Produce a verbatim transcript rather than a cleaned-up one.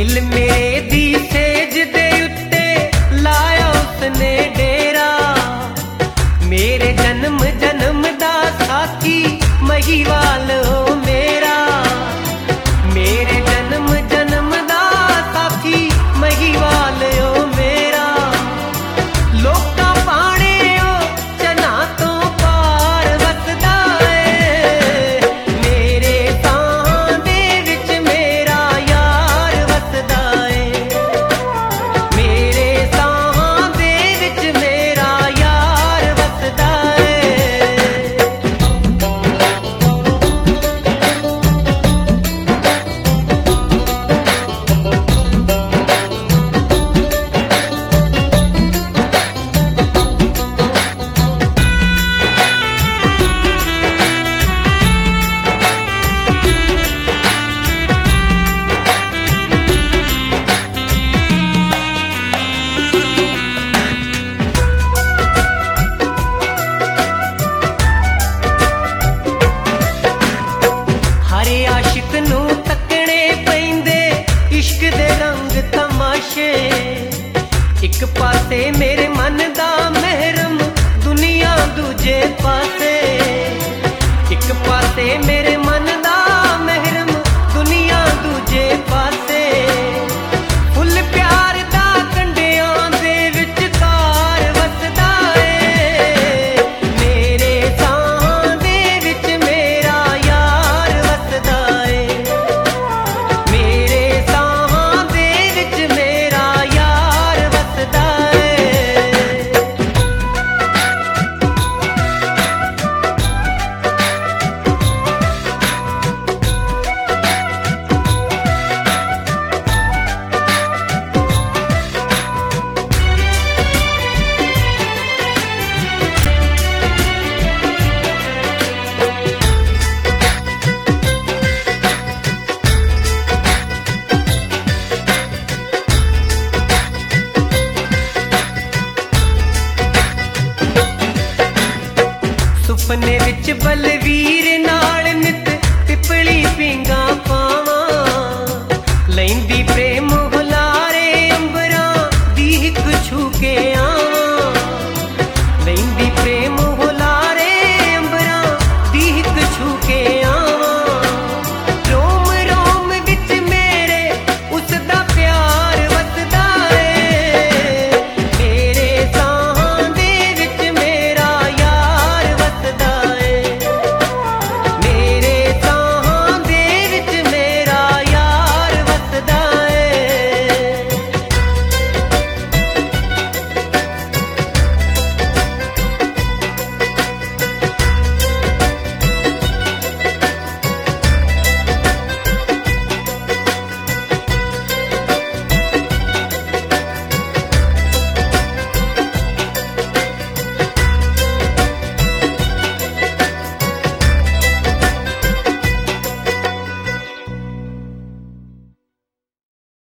दिल मेरे दी says they उत्ते लाया उसने डेरा। मेरे जन्म जन्म दा साथी महिवाल हो मेरा। मेरे जन्म जन्म दा साथी महिवाल हो मेरा। लोका पाने ओ चना तो पार वसदा है। मेरे साहां दे विच मेरा यार वसदा है। मेरे साहां दे विच मेरा यार वसदा है। हरे आशिक नू तकने पैंदे इश्क दे रंग तमाशे। एक पासे मेरे मन दा महरम दुनिया दूजे पासे। एक पासे मेरे मन दा महरम दुनिया दूजे पासे। फुल प्यार दा कंडियां दे विचकार वसदा है। मेरे साहां दे विच मेरा यार वसदा है। मेरे साहां दे विच मेरा यार वसदा है। सुपने विच बलवीर नाल नित पिपली पींगा पावां। लैंदी